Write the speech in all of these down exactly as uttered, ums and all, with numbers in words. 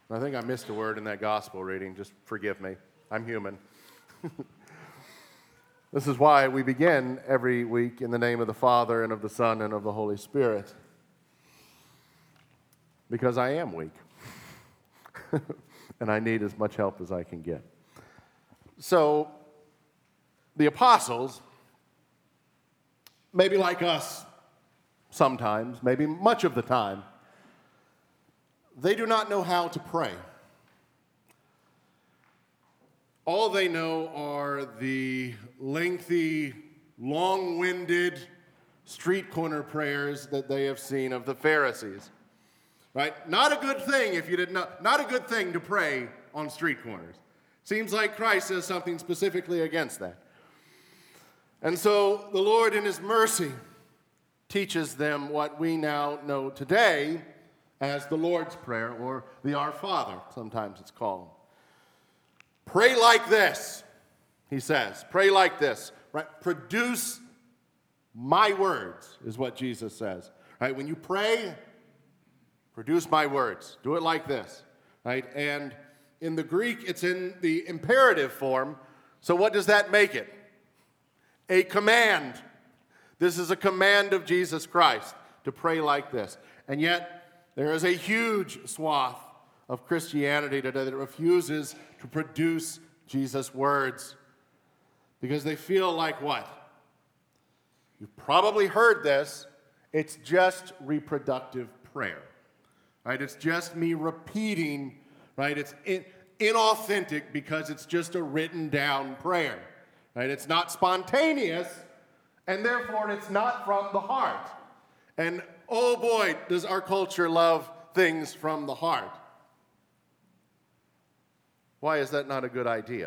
I think I missed a word in that gospel reading. Just forgive me. I'm human. This is why we begin every week in the name of the Father and of the Son and of the Holy Spirit. Because I am weak. And I need as much help as I can get. So, the apostles, maybe like us sometimes, maybe much of the time, they do not know how to pray. All they know are the lengthy, long-winded street corner prayers that they have seen of the Pharisees. Right? Not a good thing if you didn't know, not a good thing to pray on street corners. Seems like Christ says something specifically against that. And so the Lord in his mercy teaches them what we now know today as the Lord's Prayer, or the Our Father, sometimes it's called. Pray like this, he says. Pray like this. Right? Produce my words, is what Jesus says. Right? When you pray, produce my words. Do it like this. Right? And in the Greek, it's in the imperative form. So what does that make it? A command. This is a command of Jesus Christ to pray like this. And yet, there is a huge swath of Christianity today that refuses to produce Jesus' words because they feel like what? You've probably heard this. It's just reproductive prayer. Right? It's just me repeating, right? It's in, inauthentic because it's just a written down prayer. Right? It's not spontaneous, and therefore it's not from the heart. And oh boy, does our culture love things from the heart. Why is that not a good idea?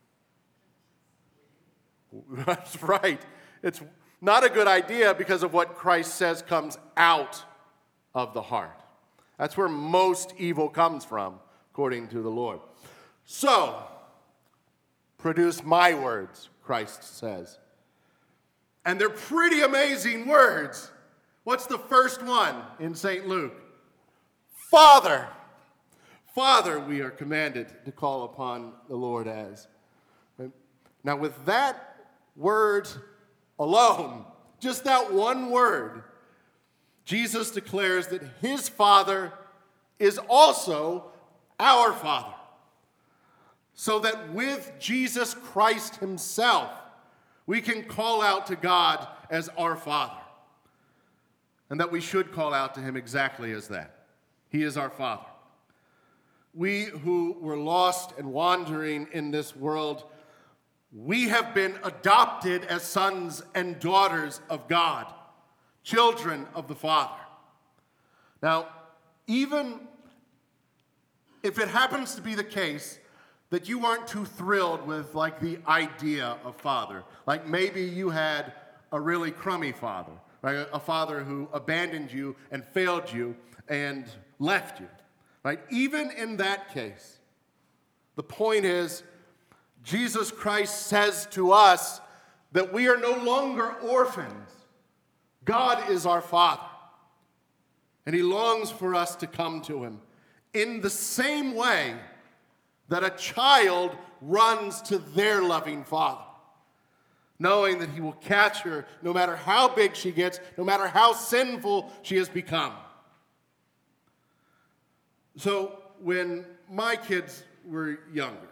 That's right. It's not a good idea because of what Christ says comes out of the heart. That's where most evil comes from, according to the Lord. So, produce my words, Christ says. And they're pretty amazing words. What's the first one in Saint Luke? Father. Father, we are commanded to call upon the Lord as. Now, with that word alone, just that one word, Jesus declares that his Father is also our Father. So that with Jesus Christ himself, we can call out to God as our Father. And that we should call out to him exactly as that. He is our Father. We who were lost and wandering in this world, we have been adopted as sons and daughters of God, children of the Father. Now, even if it happens to be the case that you aren't too thrilled with like the idea of father, like maybe you had a really crummy father, right? A father who abandoned you and failed you and left you, right? Even in that case, the point is, Jesus Christ says to us that we are no longer orphans. God is our Father, and he longs for us to come to him in the same way that a child runs to their loving father, knowing that he will catch her no matter how big she gets, no matter how sinful she has become. So when my kids were younger,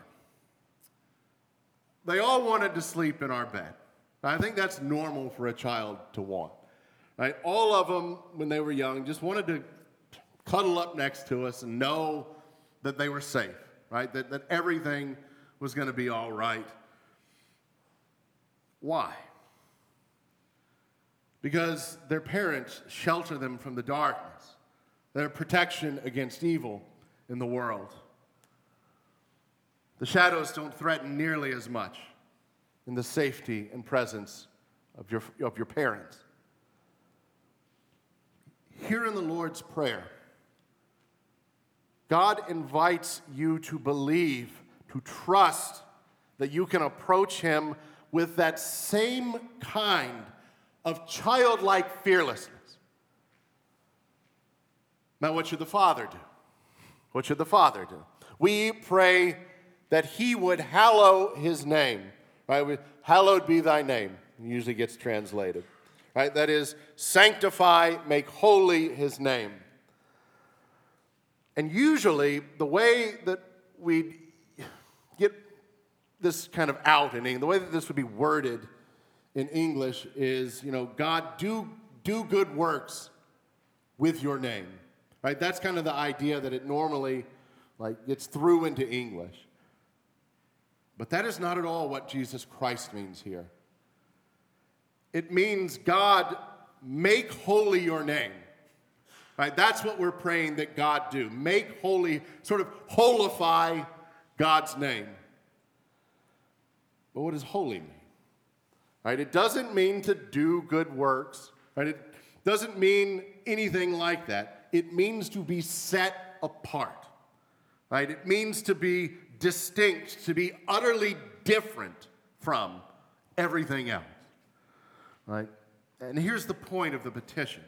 they all wanted to sleep in our bed. I think that's normal for a child to want. Right? All of them, when they were young, just wanted to cuddle up next to us and know that they were safe, right? That, that everything was going to be all right. Why? Because their parents shelter them from the darkness, their protection against evil in the world. The shadows don't threaten nearly as much in the safety and presence of your, of your parents. Here in the Lord's Prayer, God invites you to believe, to trust that you can approach him with that same kind of childlike fearlessness. Now, what should the Father do? What should the Father do? We pray that he would hallow his name. Right? We, hallowed be thy name. It usually gets translated. Right? That is, sanctify, make holy his name. And usually, the way that we get this kind of out in English, the way that this would be worded in English is, you know, God, do, do good works with your name. Right? That's kind of the idea that it normally like gets through into English. But that is not at all what Jesus Christ means here. It means, God, make holy your name. Right? That's what we're praying that God do. Make holy, sort of holify God's name. But what does holy mean? Right? It doesn't mean to do good works. Right? It doesn't mean anything like that. It means to be set apart. Right? It means to be distinct, to be utterly different from everything else. Right? And here's the point of the petition.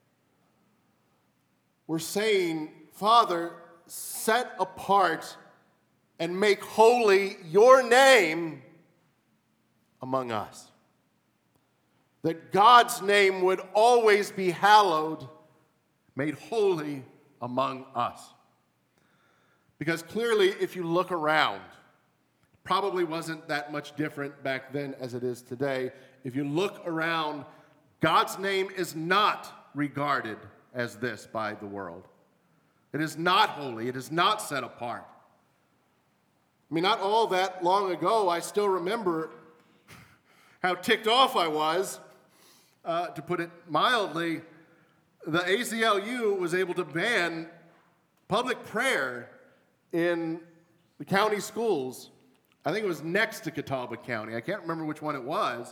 We're saying, Father, set apart and make holy your name among us. That God's name would always be hallowed, made holy among us. Because clearly, if you look around, it probably wasn't that much different back then as it is today. If you look around, God's name is not regarded as this by the world. It is not holy. It is not set apart. I mean, not all that long ago, I still remember how ticked off I was, uh, to put it mildly. The A C L U was able to ban public prayer in the county schools. I think it was next to Catawba County. I can't remember which one it was.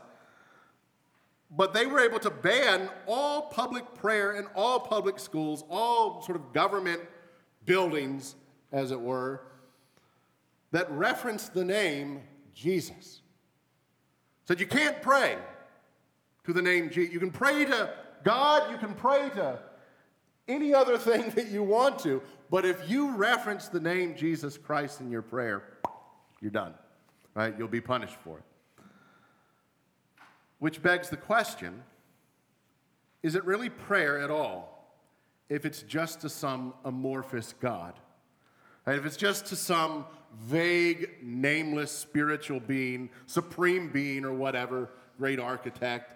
But they were able to ban all public prayer in all public schools, all sort of government buildings, as it were, that reference the name Jesus. Said you can't pray to the name Jesus. You can pray to God, you can pray to any other thing that you want to, but if you reference the name Jesus Christ in your prayer, you're done, right? You'll be punished for it. Which begs the question, is it really prayer at all if it's just to some amorphous God? Right? If it's just to some vague, nameless spiritual being, supreme being or whatever, great architect?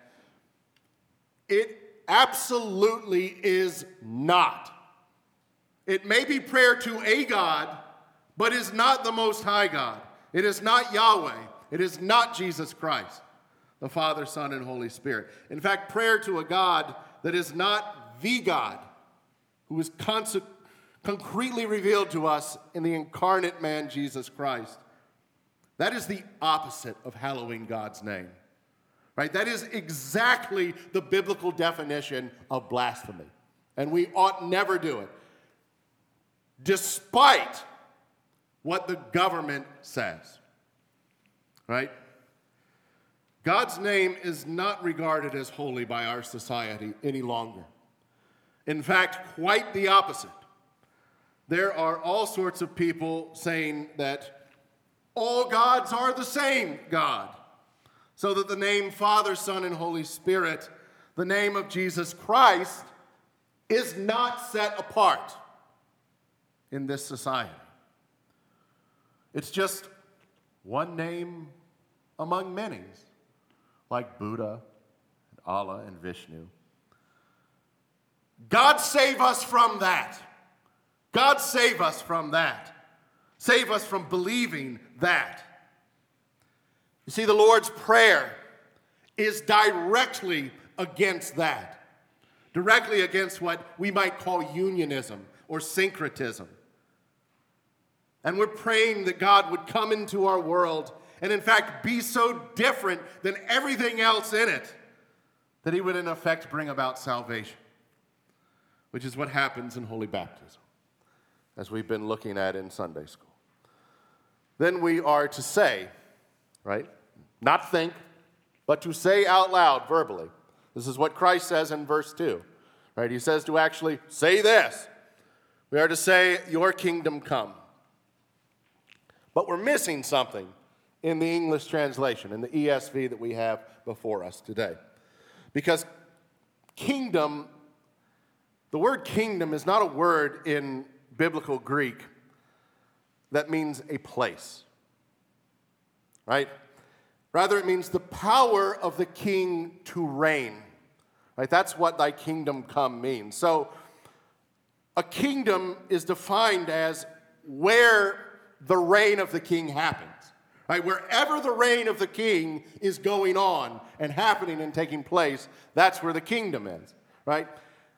It absolutely is not. It may be prayer to a God, but is not the Most High God. It is not Yahweh. It is not Jesus Christ, the Father, Son, and Holy Spirit. In fact, prayer to a God that is not the God, who is conse- concretely revealed to us in the incarnate man, Jesus Christ, that is the opposite of hallowing God's name. Right? That is exactly the biblical definition of blasphemy. And we ought never do it, despite what the government says. Right? God's name is not regarded as holy by our society any longer. In fact, quite the opposite. There are all sorts of people saying that all gods are the same God. So that the name Father, Son, and Holy Spirit, the name of Jesus Christ, is not set apart in this society. It's just one name among many, like Buddha, and Allah, and Vishnu. God save us from that. God save us from that. Save us from believing that. You see, the Lord's Prayer is directly against that. Directly against what we might call unionism or syncretism. And we're praying that God would come into our world and in fact be so different than everything else in it that he would in effect bring about salvation, which is what happens in holy baptism, as we've been looking at in Sunday school. Then we are to say, right? Not think, but to say out loud verbally. This is what Christ says in verse two. Right? He says to actually say this. We are to say, your kingdom come. But we're missing something in the English translation, in the E S V that we have before us today. Because kingdom, the word kingdom is not a word in biblical Greek that means a place, right? Rather, it means the power of the king to reign, right? That's what thy kingdom come means. So a kingdom is defined as where the reign of the king happens. Right, wherever the reign of the king is going on and happening and taking place, that's where the kingdom is, right?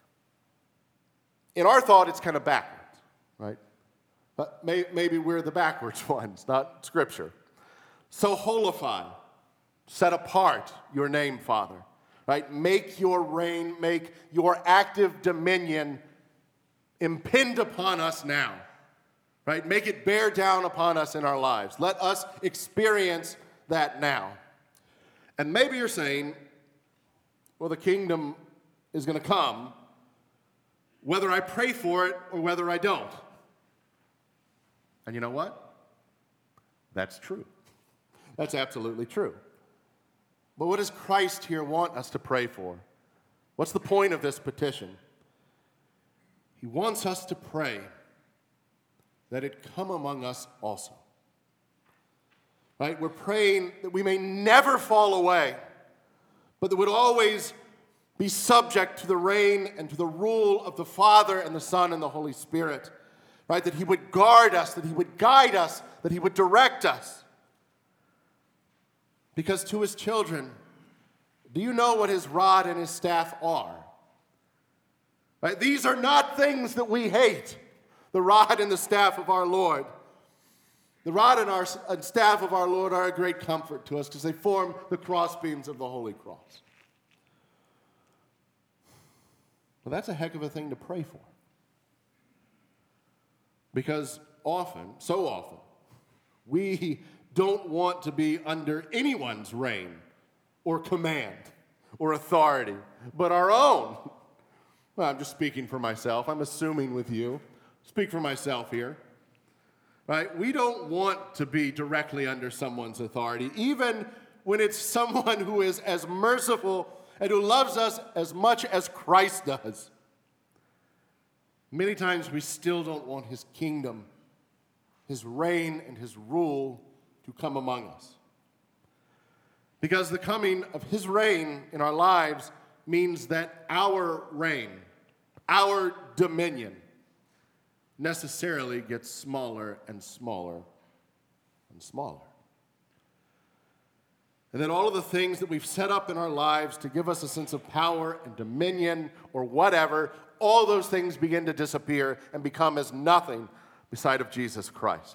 In our thought, it's kind of backwards, right? But may, maybe we're the backwards ones, not Scripture. So holify, set apart your name, Father, right? Make your reign, make your active dominion impend upon us now. Right? Make it bear down upon us in our lives. Let us experience that now. And maybe you're saying, well, the kingdom is going to come whether I pray for it or whether I don't. And you know what? That's true. That's absolutely true. But what does Christ here want us to pray for? What's the point of this petition? He wants us to pray that it come among us also. Right? We're praying that we may never fall away, but that would always be subject to the reign and to the rule of the Father and the Son and the Holy Spirit. Right? That he would guard us, that he would guide us, that he would direct us. Because to his children, do you know what his rod and his staff are? Right? These are not things that we hate. The rod and the staff of our Lord. The rod and, our, and staff of our Lord are a great comfort to us because they form the crossbeams of the Holy Cross. Well, that's a heck of a thing to pray for. Because often, so often, we don't want to be under anyone's reign or command or authority, but our own. Well, I'm just speaking for myself. I'm assuming with you. Speak for myself here, right? We don't want to be directly under someone's authority, even when it's someone who is as merciful and who loves us as much as Christ does. Many times we still don't want his kingdom, his reign, and his rule to come among us. Because the coming of his reign in our lives means that our reign, our dominion, necessarily gets smaller and smaller and smaller. And then all of the things that we've set up in our lives to give us a sense of power and dominion or whatever, all those things begin to disappear and become as nothing beside of Jesus Christ.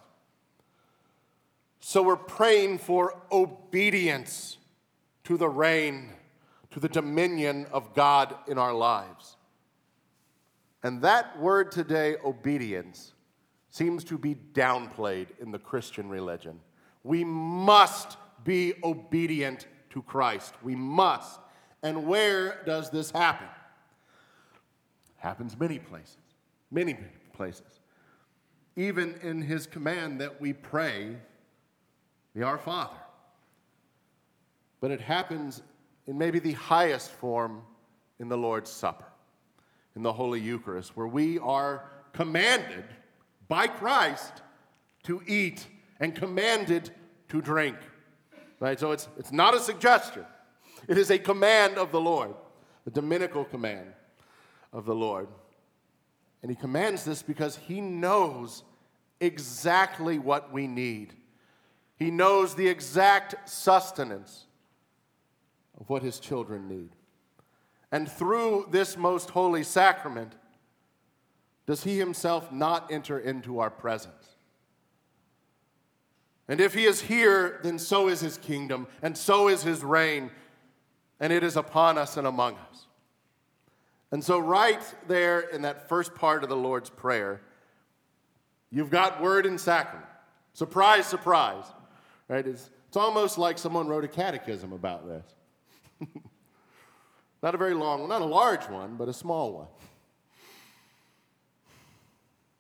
So we're praying for obedience to the reign, to the dominion of God in our lives. And that word today, obedience, seems to be downplayed in the Christian religion. We must be obedient to Christ. We must. And where does this happen? Happens many places. Many, many places. Even in his command that we pray, the Our Father. But it happens in maybe the highest form in the Lord's Supper, in the Holy Eucharist, where we are commanded by Christ to eat and commanded to drink. Right? So it's, it's not a suggestion. It is a command of the Lord, the Dominical command of the Lord. And he commands this because he knows exactly what we need. He knows the exact sustenance of what his children need. And through this most holy sacrament, does he himself not enter into our presence? And if he is here, then so is his kingdom, and so is his reign, and it is upon us and among us. And so right there in that first part of the Lord's Prayer, you've got word and sacrament. Surprise, surprise. Right? It's, it's almost like someone wrote a catechism about this. Not a very long one, not a large one, but a small one.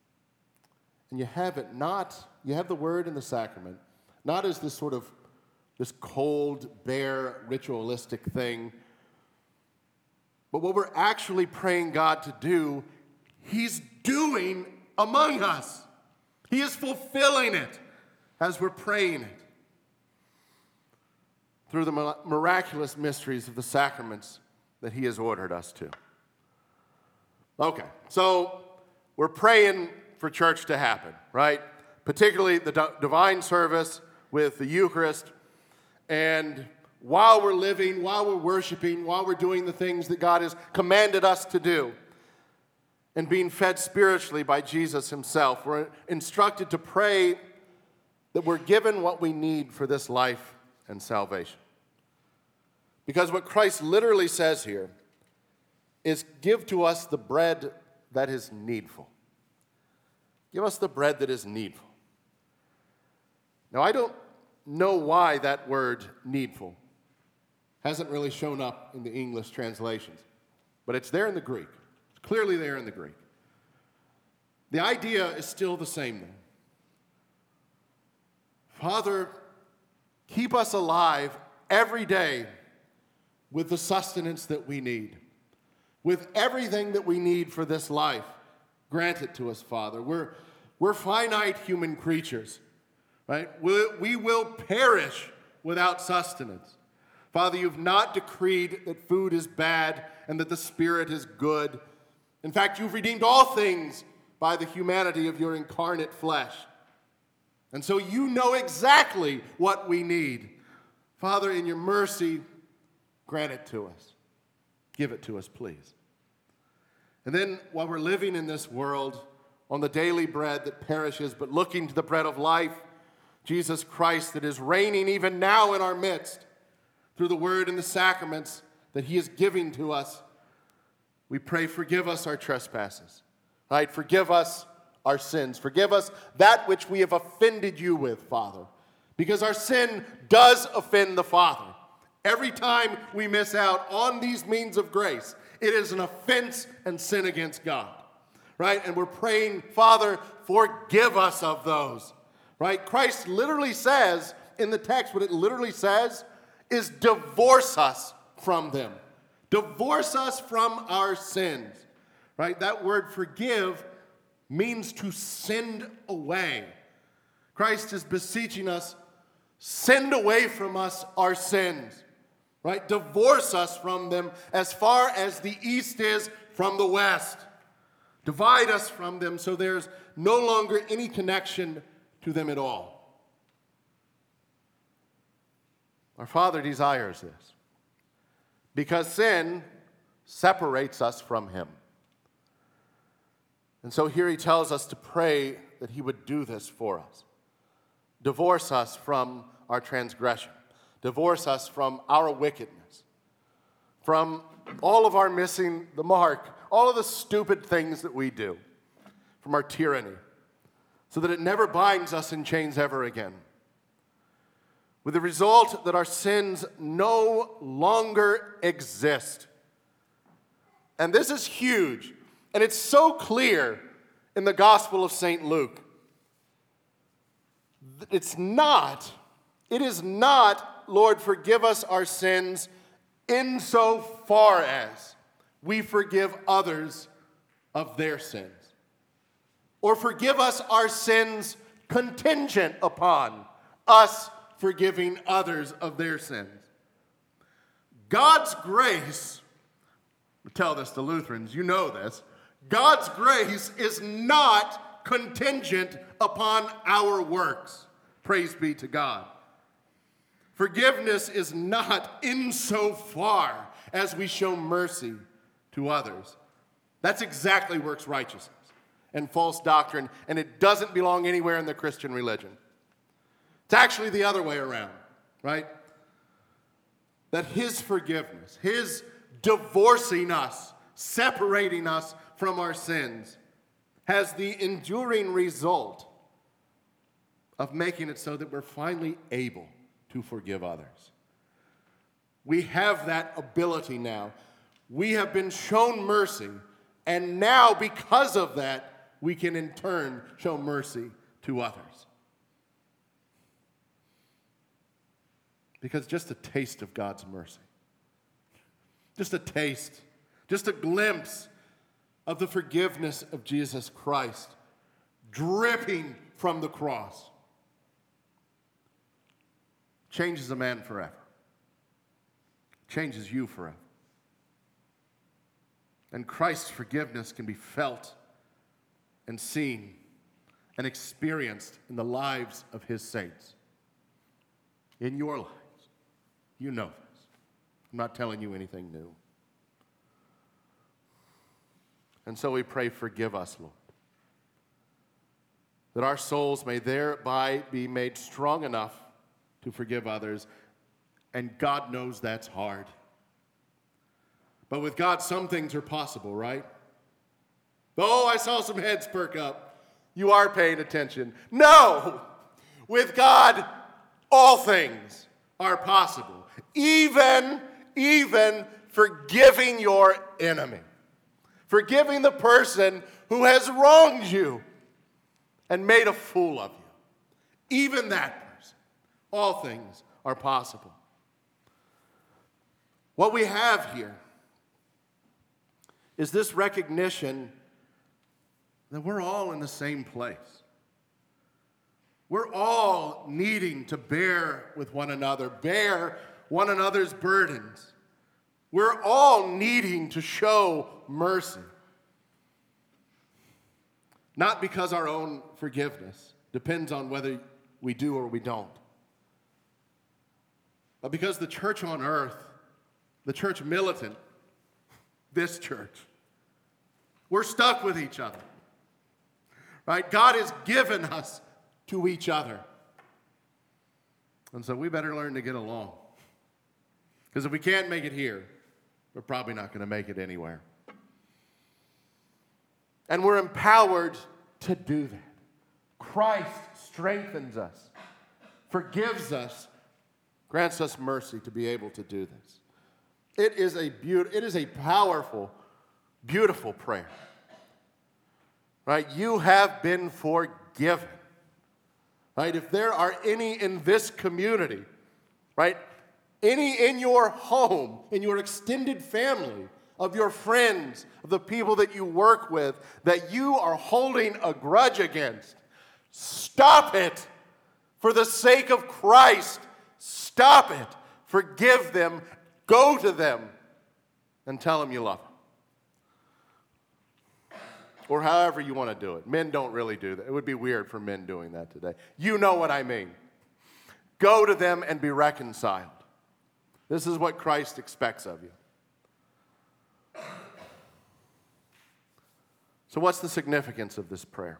and you have it not, you have the word and the sacrament, not as this sort of, this cold, bare, ritualistic thing, but what we're actually praying God to do, he's doing among us. He is fulfilling it as we're praying it through the miraculous mysteries of the sacraments that he has ordered us to. Okay, so we're praying for church to happen, right? Particularly the d- divine service with the Eucharist. And while we're living, while we're worshiping, while we're doing the things that God has commanded us to do, and being fed spiritually by Jesus himself, we're instructed to pray that we're given what we need for this life and salvation. Because what Christ literally says here is, give to us the bread that is needful. Give us the bread that is needful. Now, I don't know why that word needful hasn't really shown up in the English translations, but it's there in the Greek. It's clearly there in the Greek. The idea is still the same, though. Father, keep us alive every day with the sustenance that we need, with everything that we need for this life. Grant it to us, Father. We're, we're finite human creatures, right? We, we will perish without sustenance. Father, you've not decreed that food is bad and that the Spirit is good. In fact, you've redeemed all things by the humanity of your incarnate flesh. And so you know exactly what we need. Father, in your mercy, grant it to us. Give it to us, please. And then, while we're living in this world on the daily bread that perishes, but looking to the bread of life, Jesus Christ, that is reigning even now in our midst through the word and the sacraments that he is giving to us, we pray, forgive us our trespasses. Right? Forgive us our sins. Forgive us that which we have offended you with, Father. Because our sin does offend the Father. Every time we miss out on these means of grace, it is an offense and sin against God. Right? And we're praying, Father, forgive us of those. Right? Christ literally says in the text, what it literally says is divorce us from them. Divorce us from our sins. Right? That word forgive means to send away. Christ is beseeching us, send away from us our sins. Right? Divorce us from them as far as the east is from the west. Divide us from them so there's no longer any connection to them at all. Our Father desires this because sin separates us from him. And so here he tells us to pray that he would do this for us. Divorce us from our transgression. Divorce us from our wickedness, from all of our missing the mark, all of the stupid things that we do, from our tyranny, so that it never binds us in chains ever again. With the result that our sins no longer exist. And this is huge, and it's so clear in the Gospel of Saint Luke. It's not, it is not, Lord, forgive us our sins insofar as we forgive others of their sins. Or forgive us our sins contingent upon us forgiving others of their sins. God's grace, we tell this to Lutherans, you know this, God's grace is not contingent upon our works. Praise be to God. Forgiveness is not insofar as we show mercy to others. That's exactly works righteousness and false doctrine, and it doesn't belong anywhere in the Christian religion. It's actually the other way around, right? That his forgiveness, his divorcing us, separating us from our sins, has the enduring result of making it so that we're finally able to forgive others. We have that ability now. We have been shown mercy, and now because of that, we can in turn show mercy to others. Because just a taste of God's mercy, just a taste, just a glimpse of the forgiveness of Jesus Christ dripping from the cross changes a man forever, changes you forever. And Christ's forgiveness can be felt and seen and experienced in the lives of his saints. In your lives. You know this. I'm not telling you anything new. And so we pray, forgive us, Lord. That our souls may thereby be made strong enough to forgive others. And God knows that's hard. But with God, some things are possible, right? Oh, I saw some heads perk up. You are paying attention. No! With God, all things are possible. Even, even forgiving your enemy. Forgiving the person who has wronged you and made a fool of you. Even that person. All things are possible. What we have here is this recognition that we're all in the same place. We're all needing to bear with one another, bear one another's burdens. We're all needing to show mercy. Not because our own forgiveness depends on whether we do or we don't, but because the church on earth, the church militant, this church, we're stuck with each other. Right? God has given us to each other. And so we better learn to get along. Because if we can't make it here, we're probably not going to make it anywhere. And we're empowered to do that. Christ strengthens us, forgives us, grants us mercy to be able to do this. It is a beaut- it is a powerful, beautiful prayer. Right? You have been forgiven. Right? If there are any in this community, right? Any in your home, in your extended family, of your friends, of the people that you work with, that you are holding a grudge against, stop it. For the sake of Christ, stop it. Forgive them. Go to them and tell them you love them. Or however you want to do it. Men don't really do that. It would be weird for men doing that today. You know what I mean. Go to them and be reconciled. This is what Christ expects of you. So what's the significance of this prayer?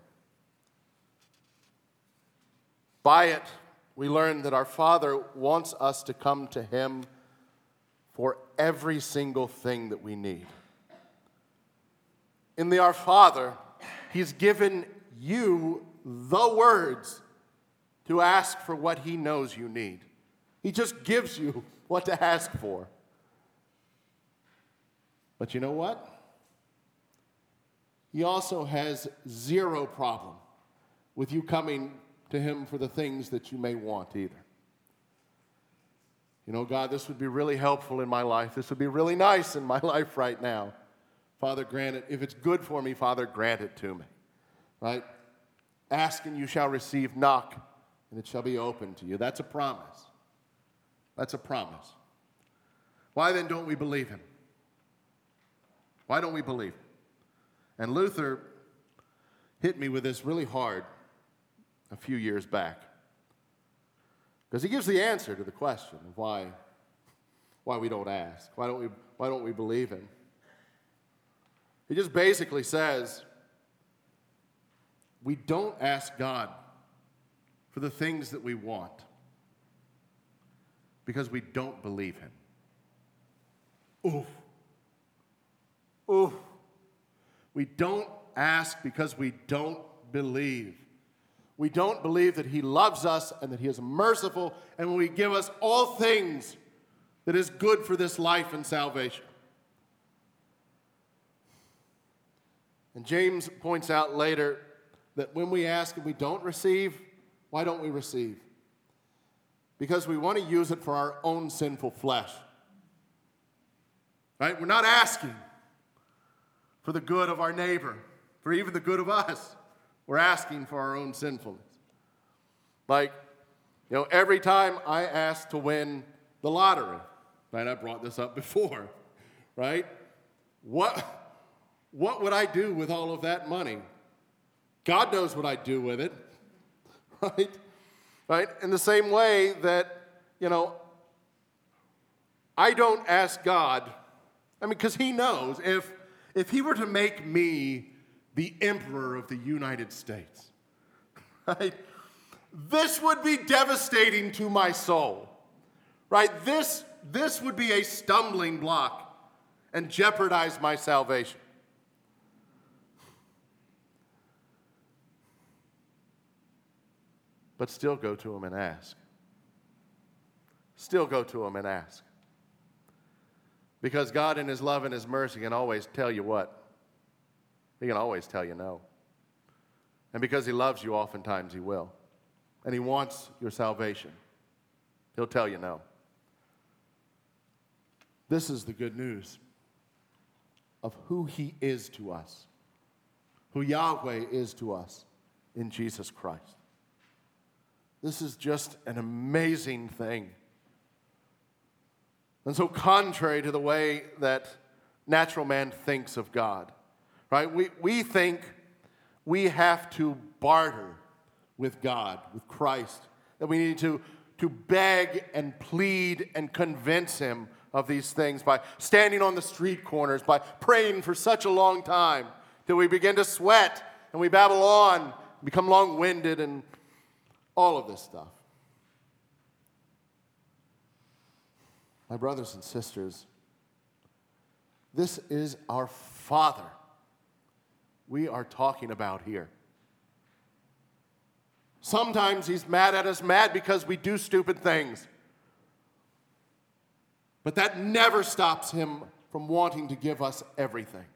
By it, we learn that our Father wants us to come to Him for every single thing that we need. In the Our Father, He's given you the words to ask for what He knows you need. He just gives you what to ask for. But you know what? He also has zero problem with you coming to Him for the things that you may want either. You know, God, this would be really helpful in my life. This would be really nice in my life right now. Father, grant it. If it's good for me, Father, grant it to me. Right? Ask and you shall receive. Knock and it shall be opened to you. That's a promise. That's a promise. Why then don't we believe Him? Why don't we believe Him? And Luther hit me with this really hard a few years back. Because he gives the answer to the question of why, why we don't ask. Why don't we, why don't we believe Him? He just basically says, we don't ask God for the things that we want because we don't believe Him. Oof. Oof. We don't ask because we don't believe. We don't believe that He loves us and that He is merciful and will give us all things that is good for this life and salvation. And James points out later that when we ask and we don't receive, why don't we receive? Because we want to use it for our own sinful flesh. Right? We're not asking for the good of our neighbor, for even the good of us. We're asking for our own sinfulness. Like, you know, every time I ask to win the lottery, right? I brought this up before, right? What, what would I do with all of that money? God knows what I'd do with it, right? Right? In the same way that, you know, I don't ask God, I mean, because he knows if, if he were to make me the emperor of the United States, right? This would be devastating to my soul, right? This, this would be a stumbling block and jeopardize my salvation. But still go to him and ask. Still go to him and ask. Because God in his love and his mercy can always tell you what? He can always tell you no. And because he loves you, oftentimes he will. And he wants your salvation. He'll tell you no. This is the good news of who he is to us, who Yahweh is to us in Jesus Christ. This is just an amazing thing. And so contrary to the way that natural man thinks of God, right? We, we think we have to barter with God, with Christ, that we need to, to beg and plead and convince him of these things by standing on the street corners, by praying for such a long time till we begin to sweat and we babble on, become long-winded and all of this stuff. My brothers and sisters, this is our Father we are talking about here. Sometimes he's mad at us, mad because we do stupid things. But that never stops him from wanting to give us everything.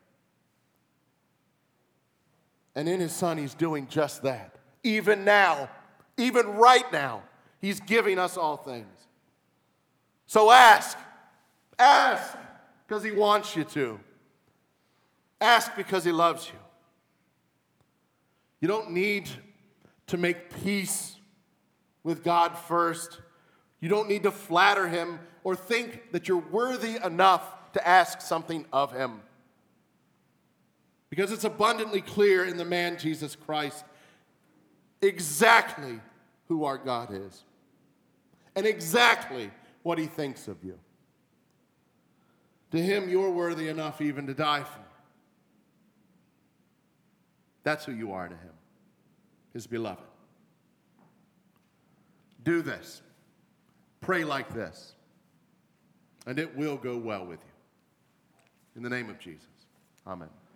And in his Son, he's doing just that. Even now, even right now, he's giving us all things. So ask. Ask because he wants you to. Ask because he loves you. You don't need to make peace with God first. You don't need to flatter him or think that you're worthy enough to ask something of him. Because it's abundantly clear in the man Jesus Christ exactly who our God is and exactly what he thinks of you. To him, you're worthy enough even to die for. That's who you are to him, his beloved. Do this. Pray like this. And it will go well with you. In the name of Jesus. Amen.